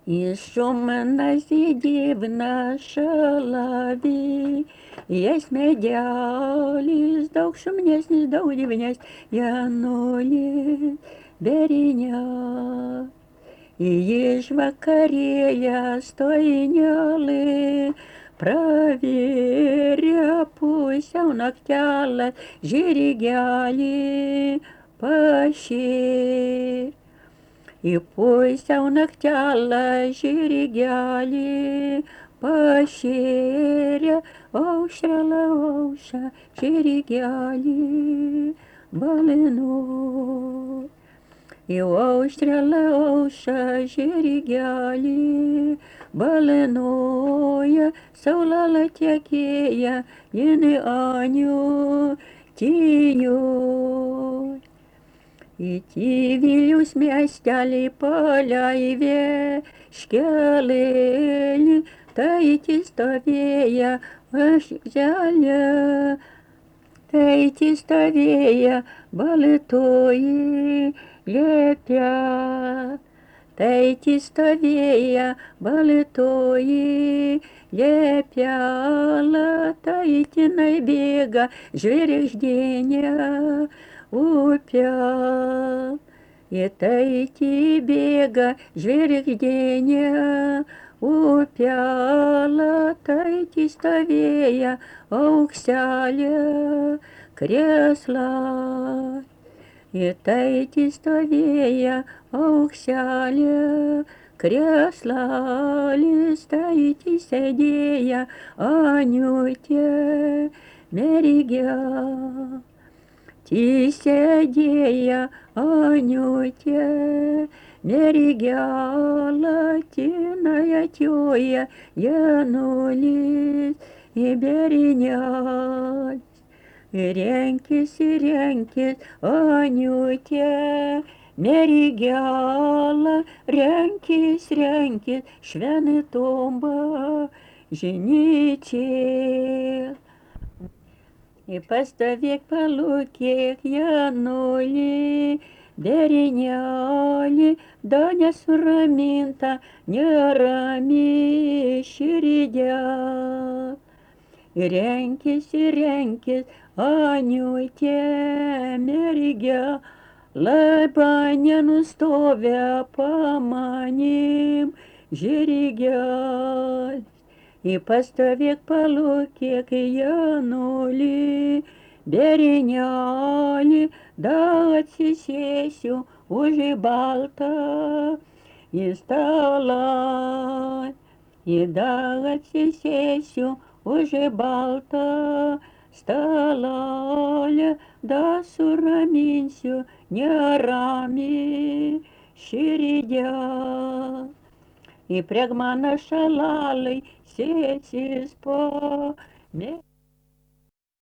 І шумно сидів на шалаві, єсть медяли, здох шумнясь, не здох дивнясь, янули береня. І їж вакарея стойняли, проверя, пусть у ногтяла, жерегяли, пощи. И пусть у ногтяла, жерегяли, пощеря, оушала, жерегяли, балину. И оушала, жерегяли, балиноя, саулала тякея, єни аню, тію. И тивилю смястяли поля и вешкелели, таити стовея, взяля, таити стовея, балетои лепя. Таити стовея, балетои лепяла, таити найбега, ждения упял. И таити бега, ждения упяла, таити стовея, ауксяля кресла. И таити стовея, ауксяля кресла, листаити сидея, анюте мерегя. Ти сидея, анюте мерегяла, тиная тёя, янулись и береняль. Ренькис, анюте мерегяла, ренькис, швяны томба, жените. И поставек по луке янули, береняли, Даня сураминта, нерами щередя. Ренькис, анюте мерегя, лайбаняну стовя поманим, жерегя. И поставек по луке янули, береняли, дать сесю уже балта, и стала, и дать сесю уже балта, стала, да сураминсю нярами щередя. И прягма на шалалой сети спо.